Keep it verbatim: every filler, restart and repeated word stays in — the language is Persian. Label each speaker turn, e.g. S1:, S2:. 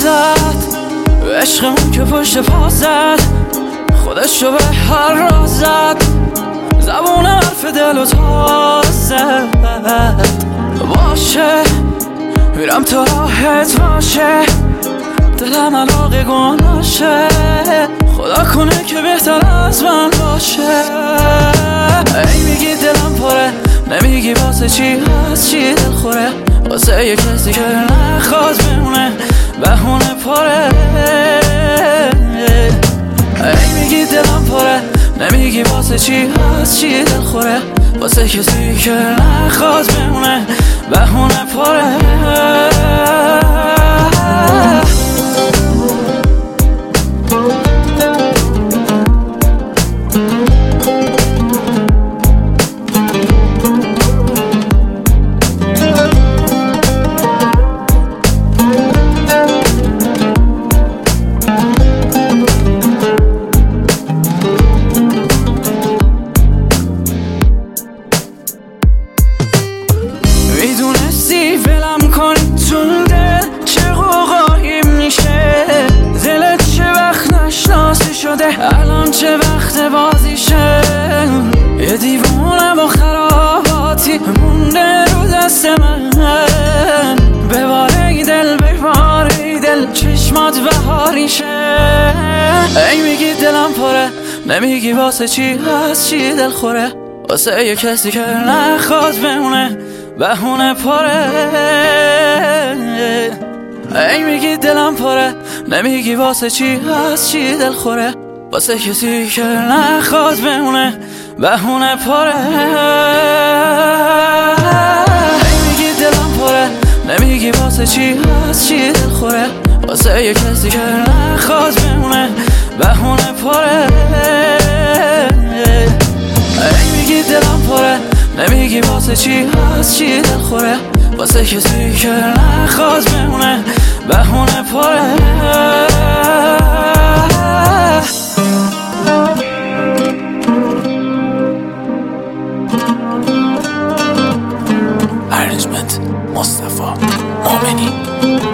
S1: زد عشقمون که پشت پا زد خودشو به هر راز زد زبون حرف دل و تازه باشه میرم تا راحت باشه دلم علاقه گناشه خدا کنه که بهتر از من باشه ای میگی دلم پره نمیگی واسه چی از چی دل خوره واسه یه کسی که نخواد بمونه بهونه پره ای میگی دلم پره نمیگی واسه چی از چی دل خوره واسه کسی که نخواد بمونه بهونه پره میدونستی ولم کنی تو دل چه قوقایی میشه دلت چه وقت نشناسی شده الان چه وقت بازیشه یه دیوونه با خراباتی مونده رو دست من بباره دل بباره دل چشمات بهاریشه ای میگی دلم پره نمیگی واسه چی از چی دل خوره واسه یه کسی که نخواد بمونه بهونه پره ای میگی دلم پره نمیگی واسه چی از چی دل خوره واسه کسی که نخواد بمونه بهونه پره ای میگی دلم پره نمیگی واسه چی از چی دل خوره واسه یه کسی که نخواد بمونه بهونه پره ای میگی دلم پره نمیگی واسه چی از چی دل خوره واسه کسی که نخواد بمونه بهونه پره
S2: ارنجمنت مصطفی مومنی.